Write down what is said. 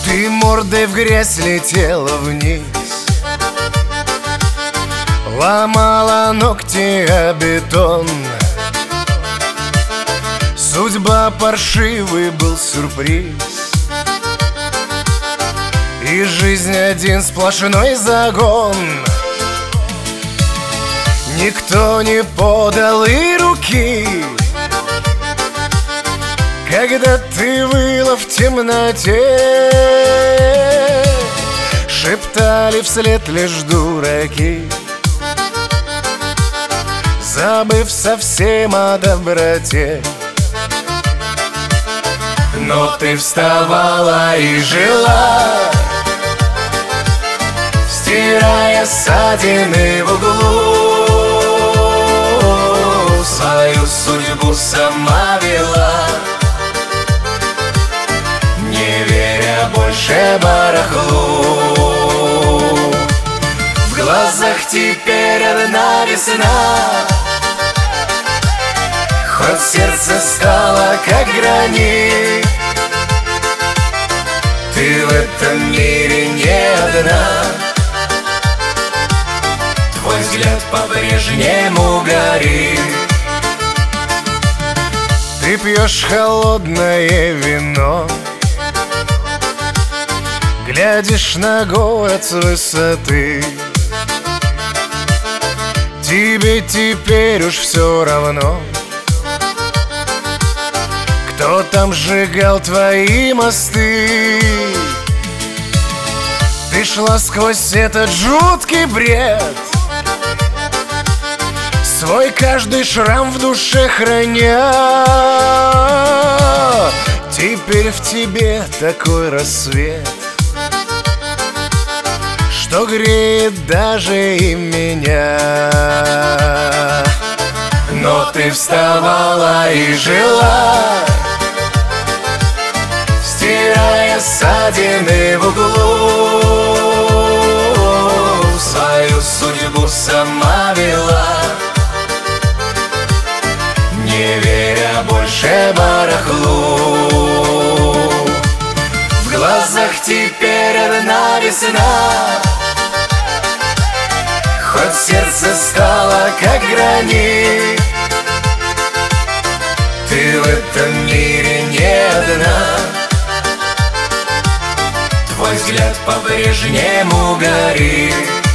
Ты мордой в грязь летела вниз, ломала ногти о бетон. Судьба паршивый был сюрприз, и жизнь один сплошной загон. Никто не подал и руки, когда ты выла в темноте. Шептали вслед лишь дураки, забыв совсем о доброте. Но ты вставала и жила, стирая ссадины в углу. Свою судьбу сама вела, не веря больше барахлу. В глазах теперь одна весна, хоть сердце стало как гранит. Ты в этом мире не одна, твой взгляд по-прежнему горит. Ты пьешь холодное вино, глядишь на город с высоты. Тебе теперь уж все равно, кто там сжигал твои мосты. Ты шла сквозь этот жуткий бред, свой каждый шрам в душе храня. Теперь в тебе такой рассвет, что греет даже и меня. Но ты вставала и жила, стирая ссадины в углу. Свою судьбу сама вела, не веря больше барахлу. В глазах теперь одна весна, хоть сердце стало как гранит. Ты в этом мире не одна, твой взгляд по-прежнему горит.